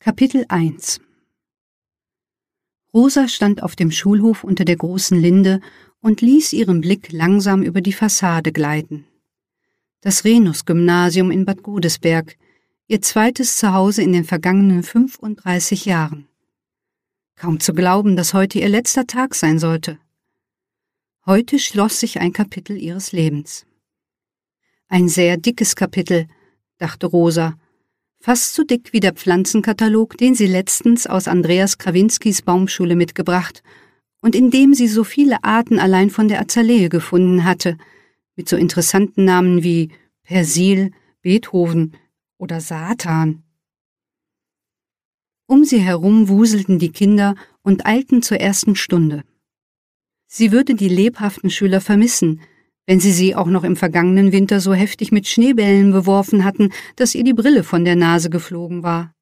Kapitel 1 Rosa stand auf dem Schulhof unter der großen Linde und ließ ihren Blick langsam über die Fassade gleiten. Das Renus-Gymnasium in Bad Godesberg, ihr zweites Zuhause in den vergangenen 35 Jahren. Kaum zu glauben, dass heute ihr letzter Tag sein sollte. Heute schloss sich ein Kapitel ihres Lebens. Ein sehr dickes Kapitel, dachte Rosa, fast so dick wie der Pflanzenkatalog, den sie letztens aus Andreas Krawinskis Baumschule mitgebracht und in dem sie so viele Arten allein von der Azalee gefunden hatte, mit so interessanten Namen wie Persil, Beethoven oder Satan. Um sie herum wuselten die Kinder und eilten zur ersten Stunde. Sie würde die lebhaften Schüler vermissen, wenn sie auch noch im vergangenen Winter so heftig mit Schneebällen beworfen hatten, dass ihr die Brille von der Nase geflogen war.